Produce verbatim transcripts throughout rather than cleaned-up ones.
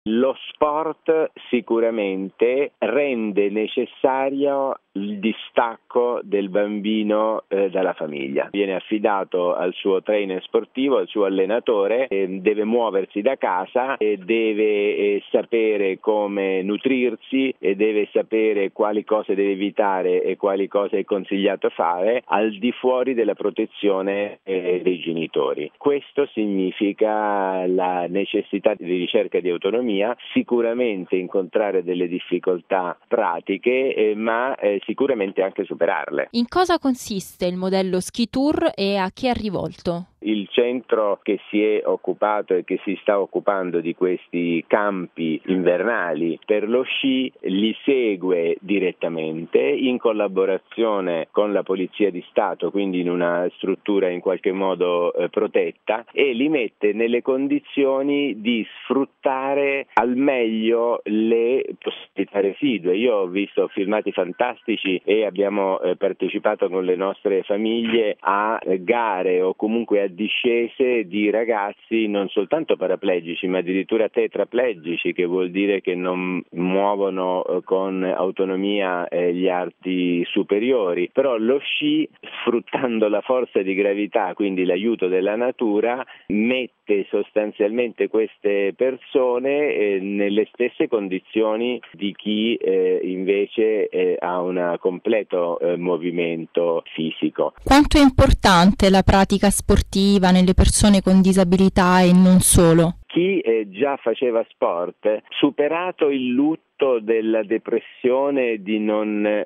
Lo sport sicuramente rende necessario il distacco del bambino eh, dalla famiglia. Viene affidato al suo trainer sportivo, al suo allenatore, eh, deve muoversi da casa e deve eh, sapere come nutrirsi e deve sapere quali cose deve evitare e quali cose è consigliato fare al di fuori della protezione eh, dei genitori. Questo significa la necessità di ricerca di autonomia, sicuramente incontrare delle difficoltà pratiche, eh, ma eh, sicuramente anche superarle. In cosa consiste il modello Ski Tour e a chi è rivolto? Il centro che si è occupato e che si sta occupando di questi campi invernali per lo sci li segue direttamente in collaborazione con la Polizia di Stato, quindi in una struttura in qualche modo eh, protetta, e li mette nelle condizioni di sfruttare al meglio le possibilità residue. Io ho visto filmati fantastici e abbiamo eh, partecipato con le nostre famiglie a eh, gare o comunque a discese di ragazzi non soltanto paraplegici ma addirittura tetraplegici, che vuol dire che non muovono eh, con autonomia eh, gli arti superiori, però lo sci, sfruttando la forza di gravità, quindi l'aiuto della natura, mette sostanzialmente queste persone eh, nelle stesse condizioni di chi eh, invece eh, ha un completo eh, movimento fisico. Quanto è importante la pratica sportiva nelle persone con disabilità e non solo? Chi eh, già faceva sport, superato il lutto della depressione di non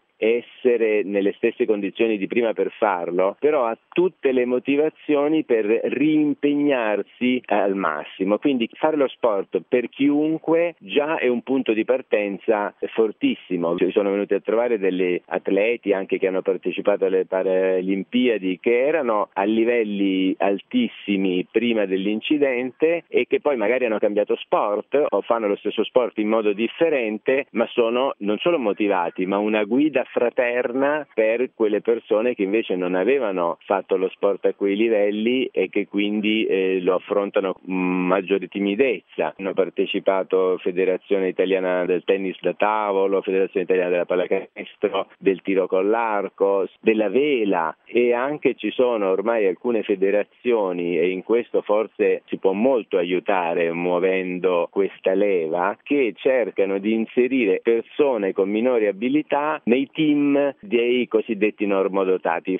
essere nelle stesse condizioni di prima per farlo, però ha tutte le motivazioni per riimpegnarsi al massimo. Quindi fare lo sport per chiunque già è un punto di partenza fortissimo. Ci sono venuti a trovare degli atleti anche che hanno partecipato alle Paralimpiadi che erano a livelli altissimi prima dell'incidente e che poi magari hanno cambiato sport o fanno lo stesso sport in modo differente, ma sono non solo motivati, ma una guida fraterna per quelle persone che invece non avevano fatto lo sport a quei livelli e che quindi eh, lo affrontano con maggiore timidezza. Hanno partecipato Federazione Italiana del Tennis da Tavolo, Federazione Italiana della Pallacanestro, del tiro con l'arco, della vela, e anche ci sono ormai alcune federazioni, e in questo forse si può molto aiutare muovendo questa leva, che cercano di inserire persone con minori abilità nei team dei cosiddetti normodotati.